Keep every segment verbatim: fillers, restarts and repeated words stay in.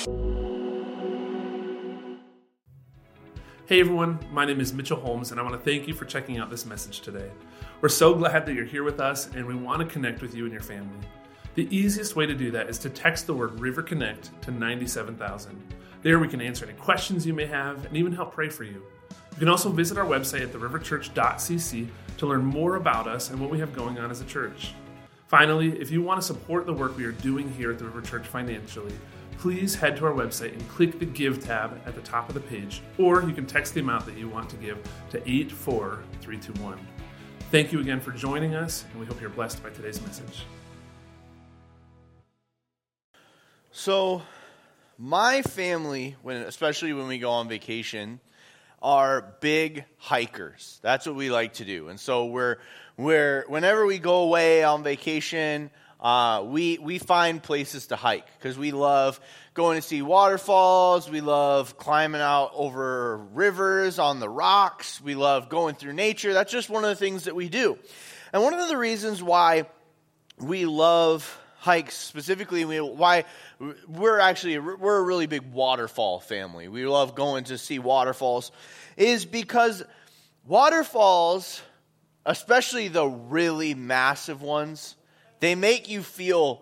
Hey everyone, my name is Mitchell Holmes, and I want to thank you for checking out this message today. We're so glad that you're here with us, and we want to connect with you and your family. The easiest way to do that is to text the word River Connect to ninety-seven thousand. There we can answer any questions you may have and even help pray for you. You can also visit our website at the river church dot c c to learn more about us and what we have going on as a church. Finally, if you want to support the work we are doing here at the River Church financially, please head to our website and click the Give tab at the top of the page, or you can text the amount that you want to give to eight four three two one. Thank you again for joining us, and we hope you're blessed by today's message. So, my family, when especially when we go on vacation, are big hikers. That's what we like to do. And so we're we're whenever we go away on vacation, uh, we we find places to hike because we love going to see waterfalls. We love climbing out over rivers on the rocks. We love going through nature. That's just one of the things that we do. And one of the reasons why we love hikes specifically, we, why we're actually we're a really big waterfall family. We love going to see waterfalls, is because waterfalls, especially the really massive ones, they make you feel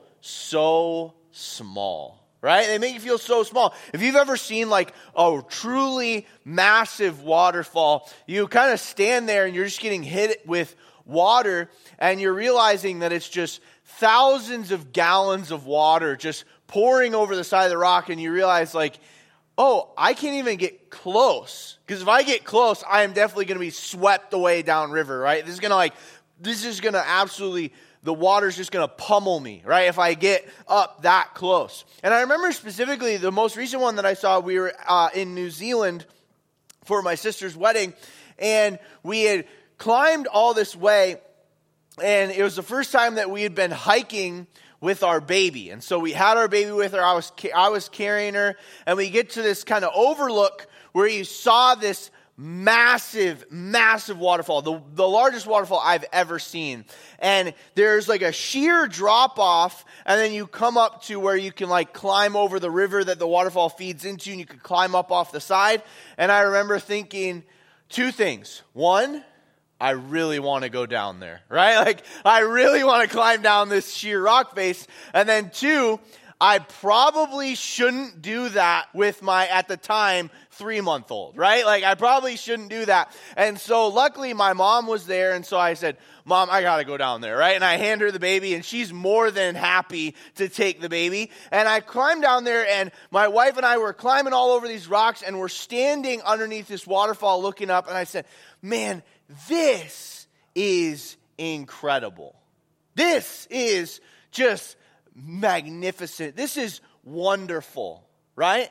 so small. Right? They make you feel so small. If you've ever seen like a truly massive waterfall, you kind of stand there and you're just getting hit with water, and you're realizing that it's just thousands of gallons of water just pouring over the side of the rock, and you realize like, oh, I can't even get close. Because if I get close, I am definitely going to be swept away downriver, right? This is going to like, this is going to absolutely, the water's just going to pummel me, right, if I get up that close. And I remember specifically the most recent one that I saw, we were uh, in New Zealand for my sister's wedding, and we had climbed all this way, and it was the first time that we had been hiking with our baby. And so we had our baby with her, I was I was carrying her, and we get to this kind of overlook where you saw this massive, massive waterfall, the, the largest waterfall I've ever seen. And there's like a sheer drop off, and then you come up to where you can like climb over the river that the waterfall feeds into, and you can climb up off the side. And I remember thinking two things. One, I really want to go down there, right? Like, I really want to climb down this sheer rock face. And then two, I probably shouldn't do that with my, at the time, three-month-old, right? Like, I probably shouldn't do that. And so, luckily, my mom was there, and so I said, Mom, I got to go down there, right? And I hand her the baby, and she's more than happy to take the baby. And I climbed down there, and my wife and I were climbing all over these rocks, and we're standing underneath this waterfall looking up, and I said, man, this is incredible. This is just magnificent. This is wonderful, right?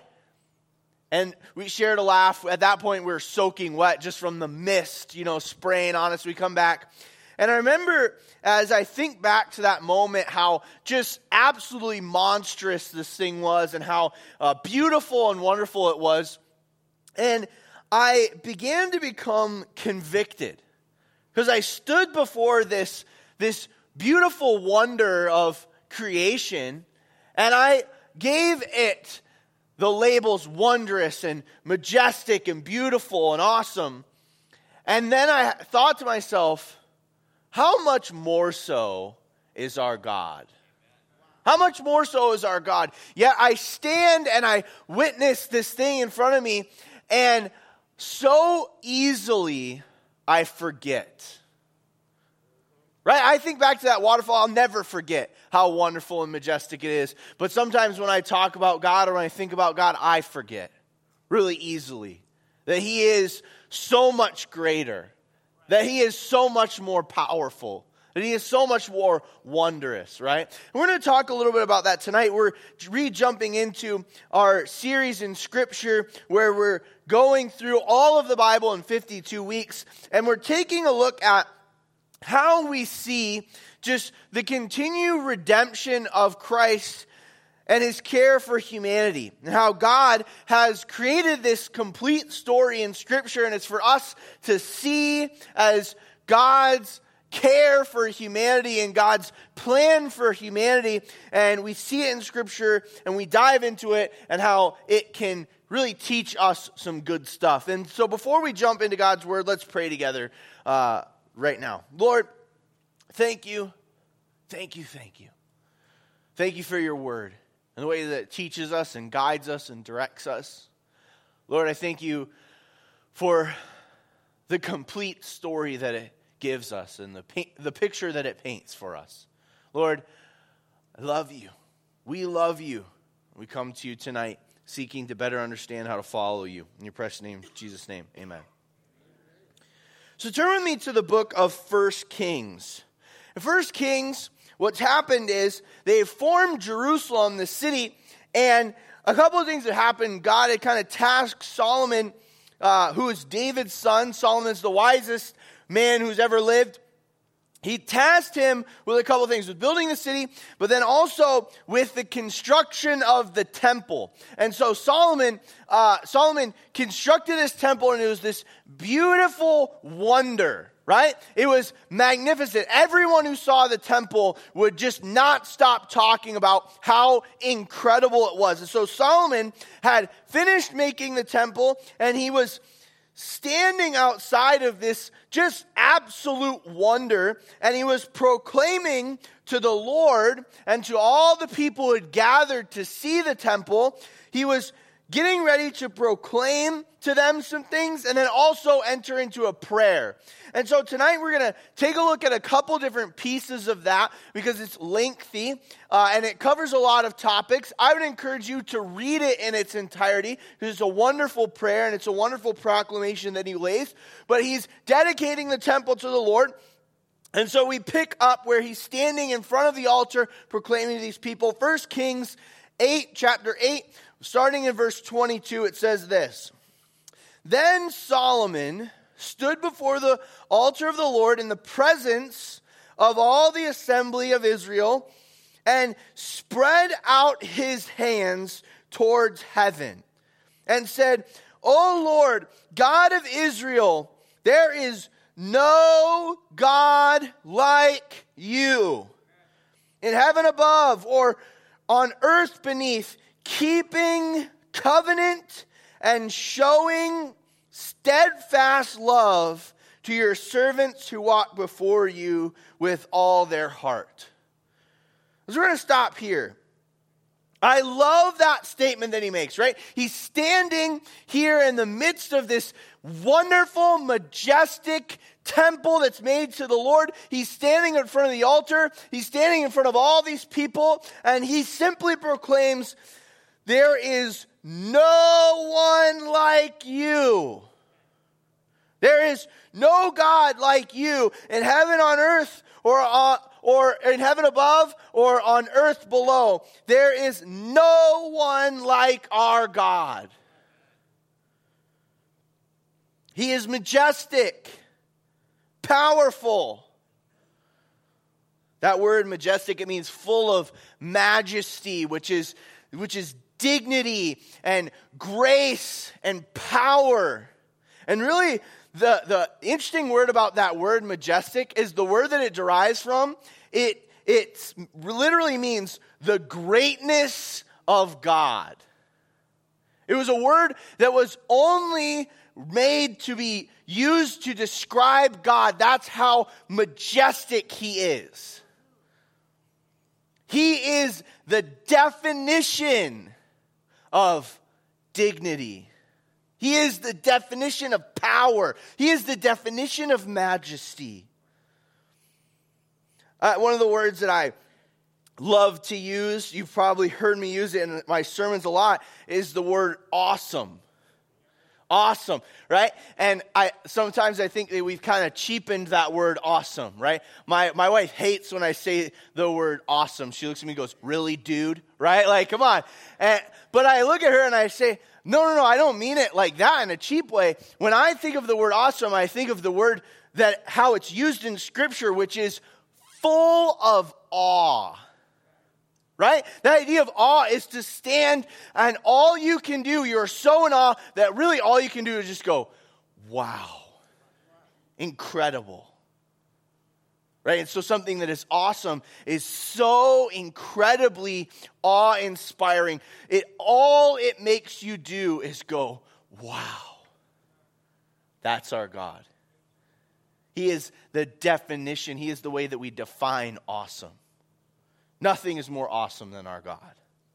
And we shared a laugh. At that point, we were soaking wet just from the mist, you know, spraying on us. We come back. And I remember, as I think back to that moment, how just absolutely monstrous this thing was, and how uh, beautiful and wonderful it was. And I began to become convicted, because I stood before this, this beautiful wonder of creation, and I gave it the labels wondrous and majestic and beautiful and awesome. And then I thought to myself, how much more so is our God? How much more so is our God? Yet I stand and I witness this thing in front of me, and so easily I forget. Right? I think back to that waterfall. I'll never forget how wonderful and majestic it is. But sometimes when I talk about God, or when I think about God, I forget really easily that He is so much greater, that He is so much more powerful, that He is so much more wondrous, right? And we're going to talk a little bit about that tonight. We're re-jumping into our series in Scripture where we're going through all of the Bible in fifty-two weeks, and we're taking a look at how we see just the continued redemption of Christ and His care for humanity, and how God has created this complete story in Scripture, and it's for us to see as God's care for humanity and God's plan for humanity. And we see it in Scripture and we dive into it and how it can really teach us some good stuff. And so before we jump into God's Word, let's pray together uh, right now. Lord, thank you, thank you, thank you. Thank you for your Word and the way that it teaches us and guides us and directs us. Lord, I thank you for the complete story that it gives us and the paint, the picture that it paints for us. Lord, I love you. We love you. We come to you tonight seeking to better understand how to follow you. In your precious name, Jesus' name, amen. So turn with me to the book of First Kings. In First Kings, what's happened is they've formed Jerusalem, the city, and a couple of things that happened. God had kind of tasked Solomon, uh, who is David's son. Solomon's the wisest man who's ever lived. He tasked him with a couple of things, with building the city, but then also with the construction of the temple. And so Solomon, uh, Solomon constructed his temple, and it was this beautiful wonder, right? It was magnificent. Everyone who saw the temple would just not stop talking about how incredible it was. And so Solomon had finished making the temple, and he was standing outside of this just absolute wonder, and he was proclaiming to the Lord and to all the people who had gathered to see the temple. He was getting ready to proclaim to them some things and then also enter into a prayer. And so tonight we're going to take a look at a couple different pieces of that because it's lengthy uh, and it covers a lot of topics. I would encourage you to read it in its entirety because it's a wonderful prayer and it's a wonderful proclamation that he lays. But he's dedicating the temple to the Lord. And so we pick up where he's standing in front of the altar proclaiming to these people. First Kings eight, chapter eight, starting in verse twenty-two, it says this. Then Solomon stood before the altar of the Lord in the presence of all the assembly of Israel and spread out his hands towards heaven and said, O Lord, God of Israel, there is no God like you in heaven above or on earth beneath, keeping covenant and showing steadfast love to your servants who walk before you with all their heart. So we're going to stop here. I love that statement that he makes, right? He's standing here in the midst of this wonderful, majestic temple that's made to the Lord. He's standing in front of the altar. He's standing in front of all these people, and he simply proclaims, there is no one like you. There is no God like you in heaven on earth or on or in heaven above, or on earth below. There is no one like our God. He is majestic, powerful. That word majestic, it means full of majesty, which is, which is dignity and grace and power. And really, The, the interesting word about that word majestic is the word that it derives from. It, it literally means the greatness of God. It was a word that was only made to be used to describe God. That's how majestic he is. He is the definition of dignity. He is the definition of power. He is the definition of majesty. Uh, one of the words that I love to use, you've probably heard me use it in my sermons a lot, is the word awesome. Awesome, right? And I sometimes I think that we've kind of cheapened that word awesome, right? My my wife hates when I say the word awesome. She looks at me and goes, really, dude? Right? Like, come on. And, but I look at her and I say, no, no, no, I don't mean it like that in a cheap way. When I think of the word awesome, I think of the word that how it's used in Scripture, which is full of awe. Right? The idea of awe is to stand and all you can do, you're so in awe that really all you can do is just go, wow, incredible. right? And so something that is awesome is so incredibly awe-inspiring. It all it makes you do is go, wow, that's our God. He is the definition. He is the way that we define awesome. Nothing is more awesome than our God.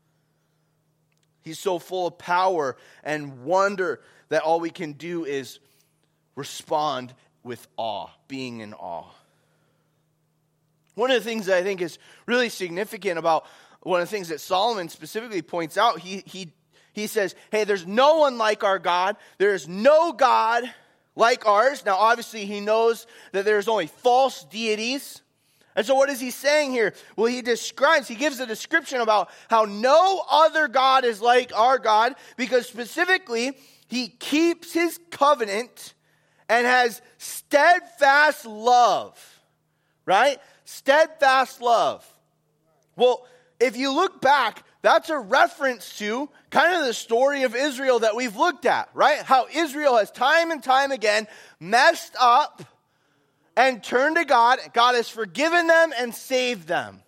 He's so full of power and wonder that all we can do is respond with awe, being in awe. One of the things that I think is really significant about one of the things that Solomon specifically points out, he he he says, hey, there's no one like our God. There is no God like ours. Now, obviously, he knows that there's only false deities. And so what is he saying here? Well, he describes, he gives a description about how no other God is like our God, because specifically, he keeps his covenant and has steadfast love, right? Steadfast love. Well, if you look back, that's a reference to kind of the story of Israel that we've looked at, right? How Israel has time and time again messed up and turned to God. God has forgiven them and saved them.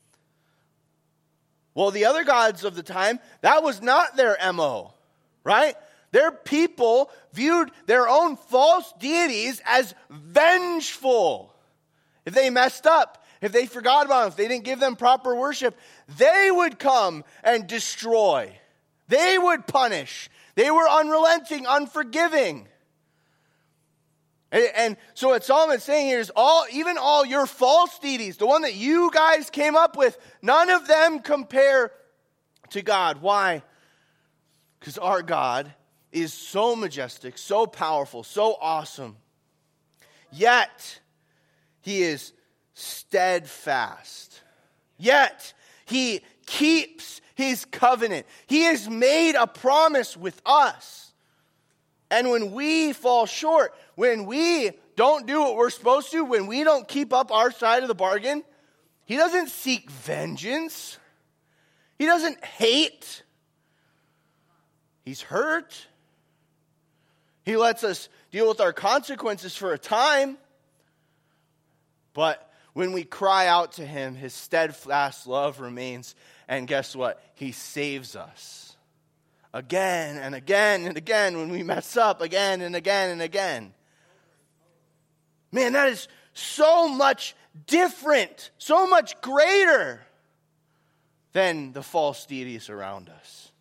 Well, the other gods of the time, that was not their M O, right? Their people viewed their own false deities as vengeful. If they messed up, if they forgot about them, if they didn't give them proper worship, they would come and destroy. They would punish. They were unrelenting, unforgiving. And, and so what Solomon's saying here is all, even all your false deities, the one that you guys came up with, none of them compare to God. Why? Because our God is so majestic, so powerful, so awesome. Yet, he is steadfast. Yet, he keeps his covenant. He has made a promise with us. And when we fall short, when we don't do what we're supposed to, when we don't keep up our side of the bargain, he doesn't seek vengeance. He doesn't hate. He's hurt. He lets us deal with our consequences for a time. But when we cry out to him, his steadfast love remains. And guess what? He saves us. Again and again and again when we mess up, again and again and again. Man, that is so much different, so much greater than the false deities around us.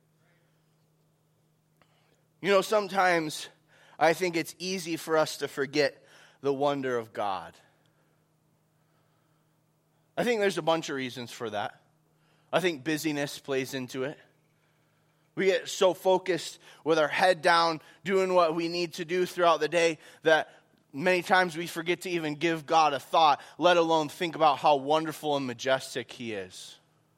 You know, sometimes I think it's easy for us to forget the wonder of God. I think there's a bunch of reasons for that. I think busyness plays into it. We get so focused with our head down, doing what we need to do throughout the day, that many times we forget to even give God a thought, let alone think about how wonderful and majestic he is.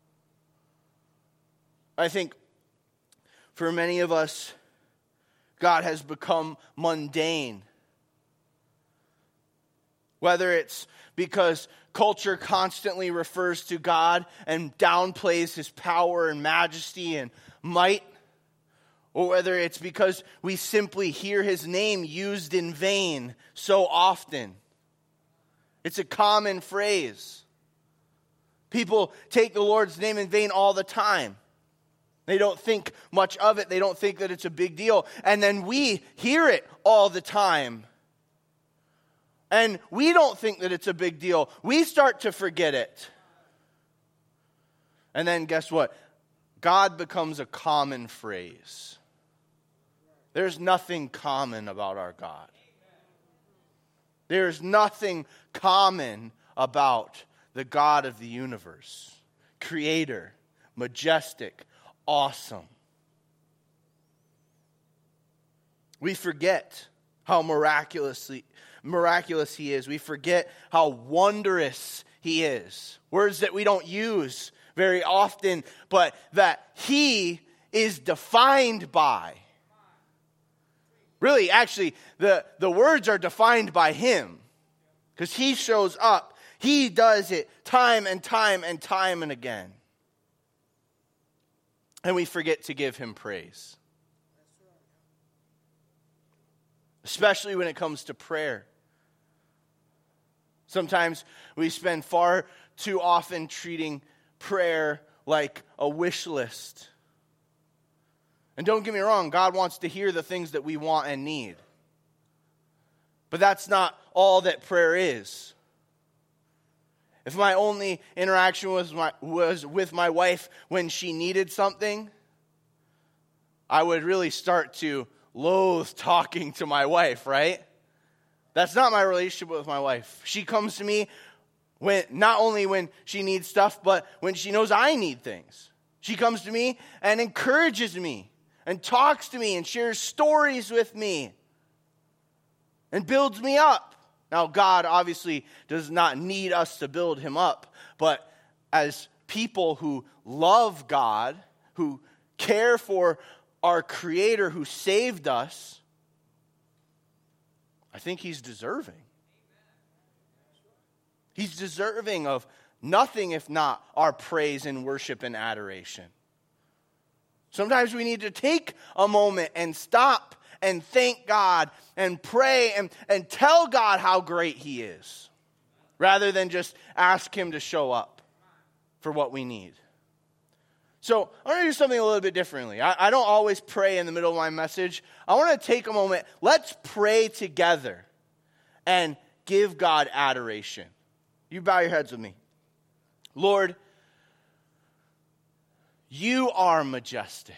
I think for many of us, God has become mundane. Whether it's because culture constantly refers to God and downplays his power and majesty and might, or whether it's because we simply hear his name used in vain so often. It's a common phrase. People take the Lord's name in vain all the time. They don't think much of it. They don't think that it's a big deal. And then we hear it all the time. And we don't think that it's a big deal. We start to forget it. And then guess what? God becomes a common phrase. There's nothing common about our God. There's nothing common about the God of the universe. Creator, majestic, awesome. We forget how miraculously miraculous he is. We forget how wondrous he is. Words that we don't use very often, but that he is defined by. Really, actually, the, the words are defined by him. Because he shows up. He does it time and time and time and again. And we forget to give him praise. Especially when it comes to prayer. Sometimes we spend far too often treating prayer like a wish list. And don't get me wrong, God wants to hear the things that we want and need. But that's not all that prayer is. If my only interaction was, my, was with my wife when she needed something, I would really start to loathe talking to my wife, right? That's not my relationship with my wife. She comes to me when not only when she needs stuff, but when she knows I need things. She comes to me and encourages me and talks to me and shares stories with me and builds me up. Now, God obviously does not need us to build him up, but as people who love God, who care for our Creator who saved us, I think he's deserving. He's deserving of nothing if not our praise and worship and adoration. Sometimes we need to take a moment and stop and thank God and pray and, and tell God how great he is, rather than just ask him to show up for what we need. So I want to do something a little bit differently. I, I don't always pray in the middle of my message. I want to take a moment. Let's pray together and give God adoration. You bow your heads with me. Lord, you are majestic.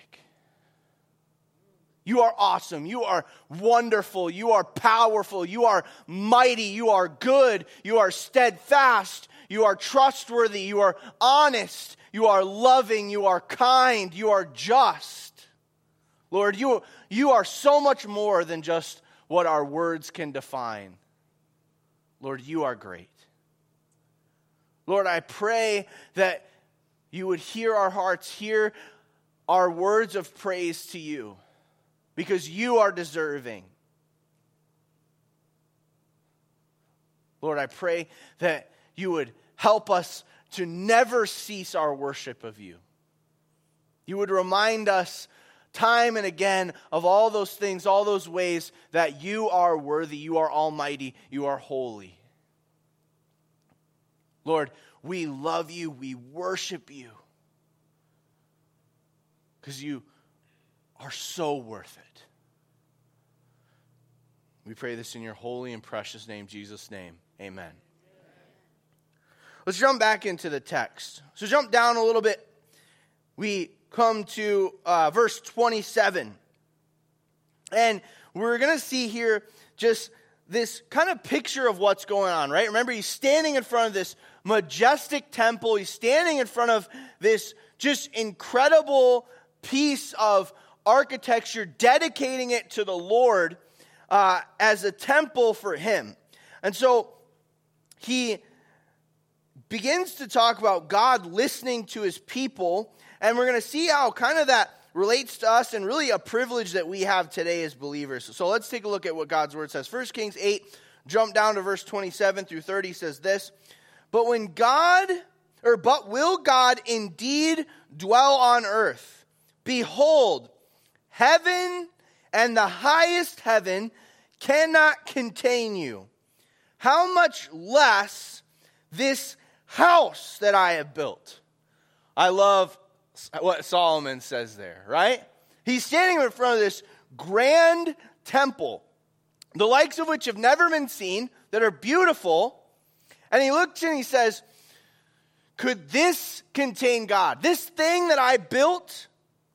You are awesome. You are wonderful. You are powerful. You are mighty. You are good. You are steadfast. You are trustworthy. You are honest. You are loving. You are kind. You are just. Lord, you, you are so much more than just what our words can define. Lord, you are great. Lord, I pray that you would hear our hearts, hear our words of praise to you, because you are deserving. Lord, I pray that you would help us to never cease our worship of you. You would remind us time and again of all those things, all those ways that you are worthy, you are almighty, you are holy. Lord, we love you, we worship you, because you are so worth it. We pray this in your holy and precious name, Jesus' name. Amen. Let's jump back into the text. So jump down a little bit. We come to uh, verse twenty-seven. And we're going to see here just this kind of picture of what's going on, right? Remember, he's standing in front of this majestic temple. He's standing in front of this just incredible piece of architecture, dedicating it to the Lord uh, as a temple for him. And so he begins to talk about God listening to his people, and we're going to see how kind of that relates to us and really a privilege that we have today as believers. So let's take a look at what God's word says. First Kings eight, jump down to verse twenty-seven through thirty, says this: But when God, or but will God indeed dwell on earth? Behold, heaven and the highest heaven cannot contain you. How much less this house that I have built? I love what Solomon says there, right? He's standing in front of this grand temple, the likes of which have never been seen, that are beautiful. And he looks and he says, could this contain God? This thing that I built,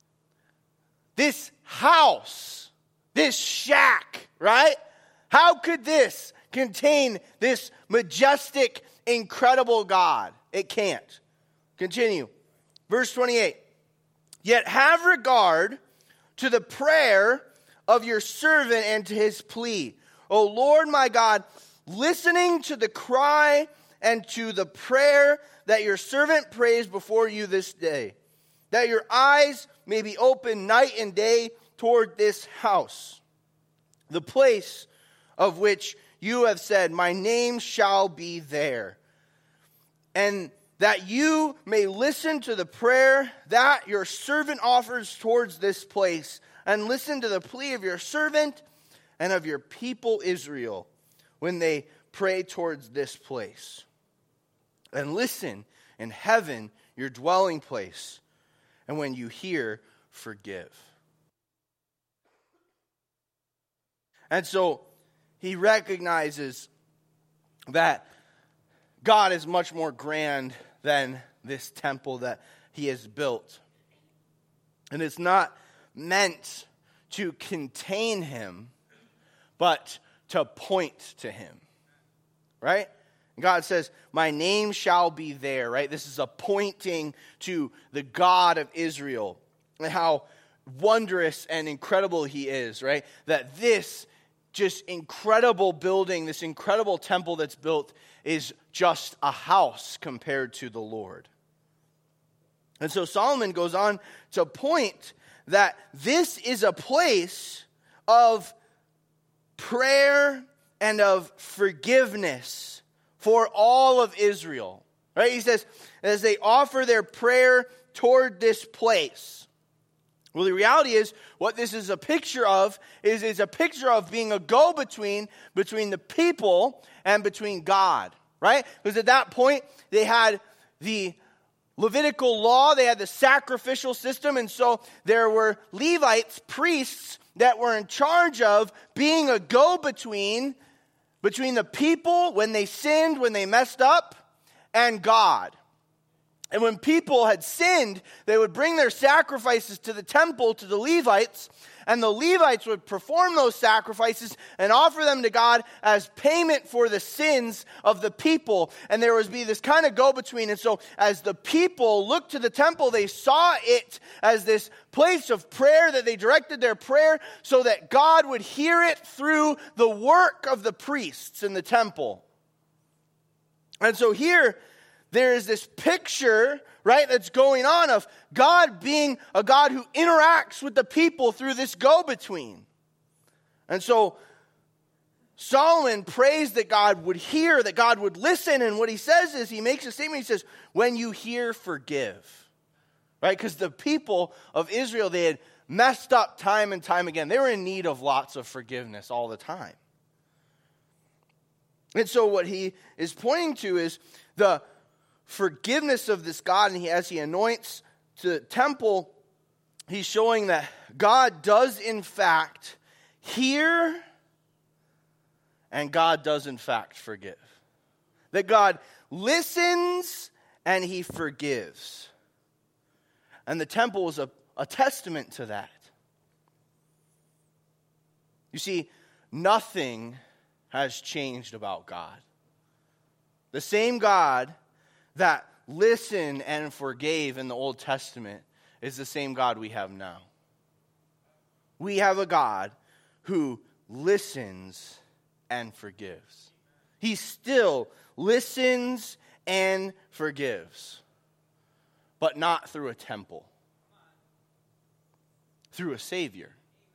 this house, this shack, right? How could this contain this majestic, incredible God? It can't. Continue. Verse twenty-eight. Yet have regard to the prayer of your servant and to his plea. O Lord my God, listening to the cry and to the prayer that your servant prays before you this day, that your eyes may be open night and day toward this house, the place of which you have said, my name shall be there. And that you may listen to the prayer that your servant offers towards this place, and listen to the plea of your servant and of your people Israel, when they pray towards this place. And listen, in heaven, your dwelling place. And when you hear, forgive. And so he recognizes that God is much more grand than this temple that he has built. And it's not meant to contain him, but to point to him. Right? God says, my name shall be there, right? This is a pointing to the God of Israel and how wondrous and incredible he is, right? That this just incredible building, this incredible temple that's built is just a house compared to the Lord. And so Solomon goes on to point that this is a place of prayer and of forgiveness for all of Israel. Right? He says, as they offer their prayer toward this place. Well, the reality is, what this is a picture of is, is a picture of being a go-between between the people and between God. Right? Because at that point, they had the Levitical law, they had the sacrificial system, and so there were Levites, priests, that were in charge of being a go-between between the people when they sinned, when they messed up, and God. And when people had sinned, they would bring their sacrifices to the temple, to the Levites, and the Levites would perform those sacrifices and offer them to God as payment for the sins of the people. And there would be this kind of go-between. And so as the people looked to the temple, they saw it as this place of prayer, that they directed their prayer so that God would hear it through the work of the priests in the temple. And so here, there is this picture, right, that's going on of God being a God who interacts with the people through this go-between. And so Solomon prays that God would hear, that God would listen. And what he says is, he makes a statement, he says, when you hear, forgive. Right? Because the people of Israel, they had messed up time and time again. They were in need of lots of forgiveness all the time. And so what he is pointing to is the forgiveness of this God, and he, as he anoints the temple, he's showing that God does in fact hear, and God does in fact forgive. That God listens and he forgives. And the temple was a, a testament to that. You see, nothing has changed about God. The same God that listened and forgave in the Old Testament is the same God we have now. We have a God who listens and forgives. He still listens and forgives, but not through a temple, through a Savior.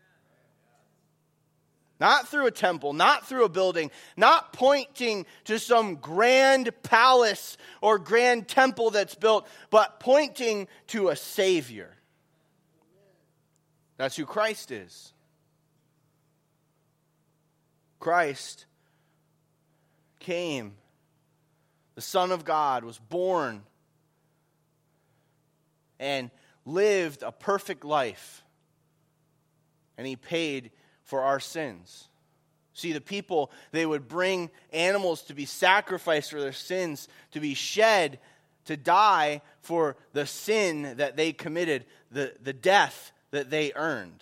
Not through a temple, not through a building, not pointing to some grand palace or grand temple that's built, but pointing to a Savior. That's who Christ is. Christ came. The Son of God was born and lived a perfect life. And he paid for our sins. See, the people, they would bring animals to be sacrificed for their sins, to be shed, to die for the sin that they committed, the, the death that they earned.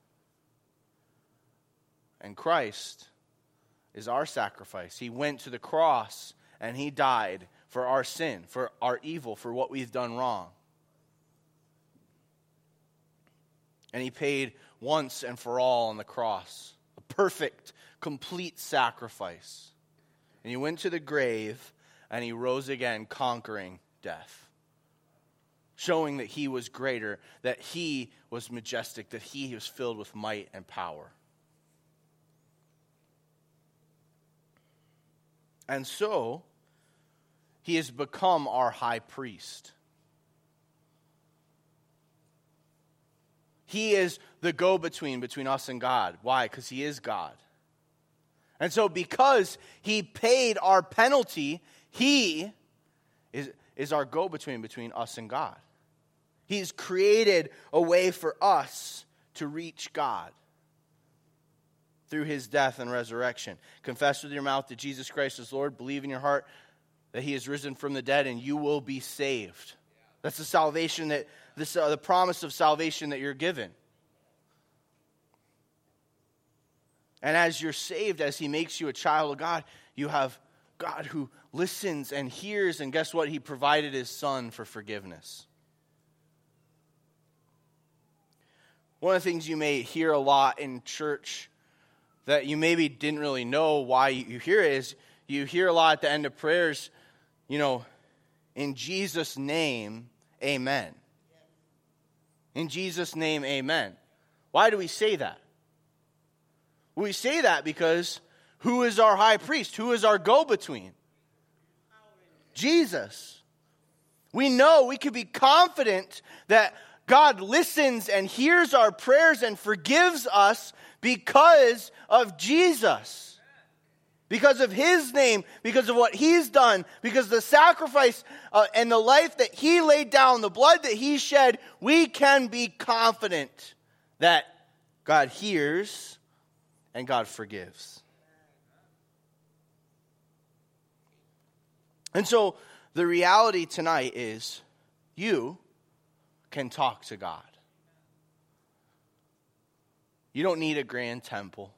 And Christ is our sacrifice. He went to the cross and he died for our sin, for our evil, for what we've done wrong. And he paid once and for all on the cross. A perfect, complete sacrifice. And he went to the grave and he rose again, conquering death. Showing that he was greater, that he was majestic, that he was filled with might and power. And so, he has become our high priest. He is the go-between between us and God. Why? Because he is God. And so because he paid our penalty, he is, is our go-between between us and God. He's created a way for us to reach God through his death and resurrection. Confess with your mouth that Jesus Christ is Lord. Believe in your heart that he is risen from the dead, and you will be saved. That's the salvation that this uh, the promise of salvation that you're given. And as you're saved, as he makes you a child of God, you have God who listens and hears, and guess what? He provided his Son for forgiveness. One of the things you may hear a lot in church that you maybe didn't really know why you hear it is you hear a lot at the end of prayers, you know, in Jesus' name, amen. In Jesus' name, amen. Why do we say that? We say that because who is our high priest? Who is our go-between? Jesus. We know, we can be confident that God listens and hears our prayers and forgives us because of Jesus. Because of his name, because of what he's done, because of the sacrifice uh, and the life that he laid down, the blood that he shed, we can be confident that God hears and God forgives. And so the reality tonight is you can talk to God. You don't need a grand temple.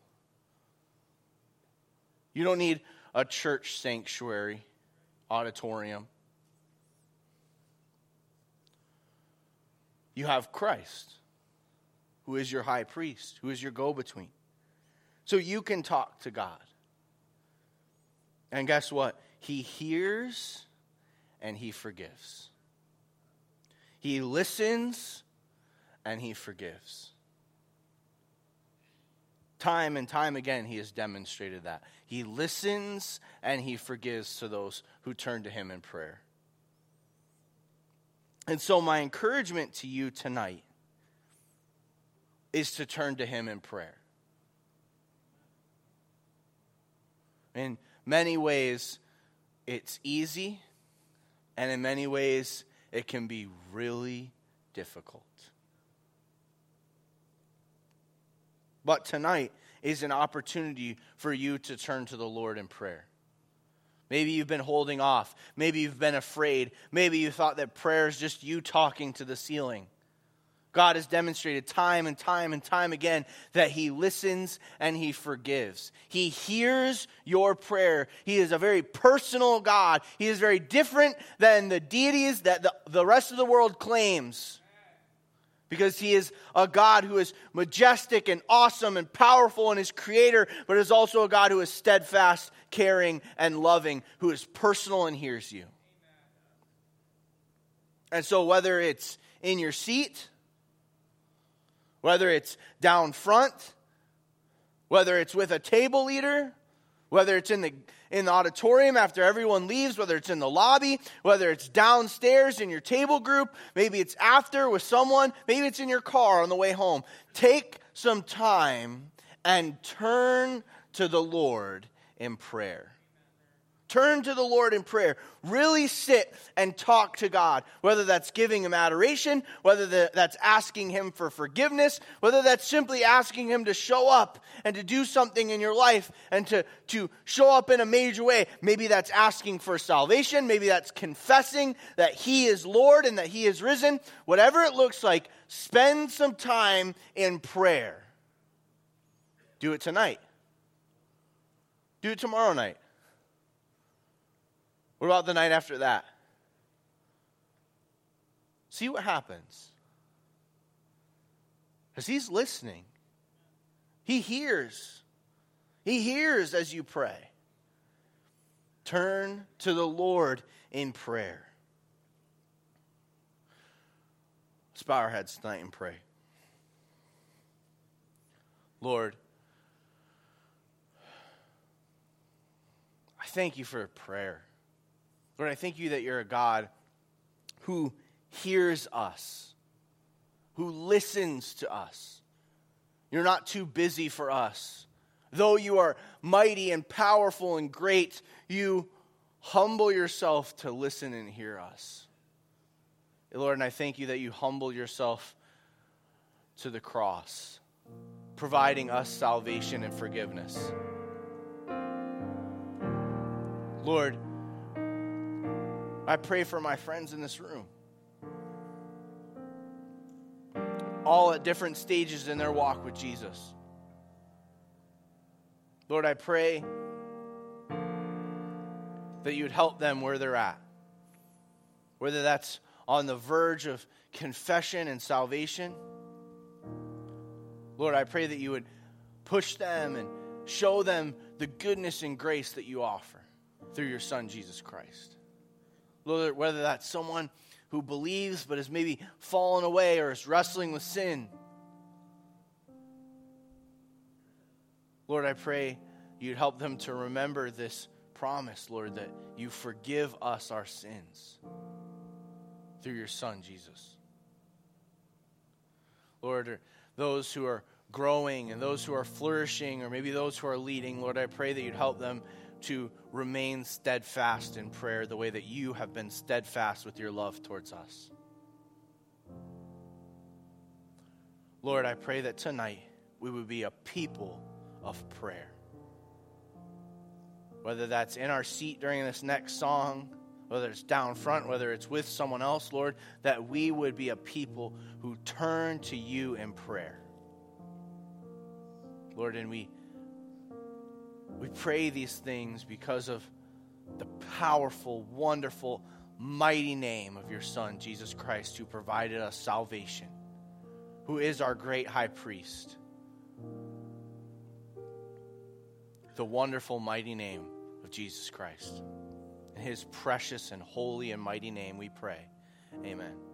You don't need a church sanctuary, auditorium. You have Christ, who is your high priest, who is your go-between. So you can talk to God. And guess what? He hears and he forgives. He listens and he forgives. Time and time again, he has demonstrated that. He listens and he forgives to those who turn to him in prayer. And so my encouragement to you tonight is to turn to him in prayer. In many ways, it's easy, and in many ways, it can be really difficult. But tonight is an opportunity for you to turn to the Lord in prayer. Maybe you've been holding off. Maybe you've been afraid. Maybe you thought that prayer is just you talking to the ceiling. God has demonstrated time and time and time again that he listens and he forgives. He hears your prayer. He is a very personal God. He is very different than the deities that the, the rest of the world claims. Because he is a God who is majestic and awesome and powerful and is creator, but is also a God who is steadfast, caring, and loving, who is personal and hears you. And so whether it's in your seat, whether it's down front, whether it's with a table leader, whether it's in the in the auditorium after everyone leaves, whether it's in the lobby, whether it's downstairs in your table group, maybe it's after with someone, maybe it's in your car on the way home. Take some time and turn to the Lord in prayer. Turn to the Lord in prayer. Really sit and talk to God. Whether that's giving him adoration, whether that's asking him for forgiveness, whether that's simply asking him to show up and to do something in your life and to, to show up in a major way. Maybe that's asking for salvation. Maybe that's confessing that he is Lord and that he is risen. Whatever it looks like, spend some time in prayer. Do it tonight. Do it tomorrow night. What about the night after that? See what happens. Because he's listening. He hears. He hears as you pray. Turn to the Lord in prayer. Let's bow our heads tonight and pray. Lord, I thank you for prayer. Lord, I thank you that you're a God who hears us, who listens to us. You're not too busy for us, Though you are mighty and powerful and great, you humble yourself to listen and hear us. Lord, and I thank you that you humble yourself to the cross, providing us salvation and forgiveness. Lord, I pray for my friends in this room, all at different stages in their walk with Jesus. Lord, I pray that you would help them where they're at, whether that's on the verge of confession and salvation. Lord, I pray that you would push them and show them the goodness and grace that you offer through your Son, Jesus Christ. Lord, whether that's someone who believes but has maybe fallen away or is wrestling with sin. Lord, I pray you'd help them to remember this promise, Lord, that you forgive us our sins through your Son, Jesus. Lord, those who are growing and those who are flourishing, or maybe those who are leading, Lord, I pray that you'd help them to remain steadfast in prayer the way that you have been steadfast with your love towards us. Lord, I pray that tonight we would be a people of prayer. Whether that's in our seat during this next song, whether it's down front, whether it's with someone else, Lord, that we would be a people who turn to you in prayer. Lord, and we we pray these things because of the powerful, wonderful, mighty name of your Son, Jesus Christ, who provided us salvation, who is our great high priest. The wonderful, mighty name of Jesus Christ. In his precious and holy and mighty name we pray. Amen.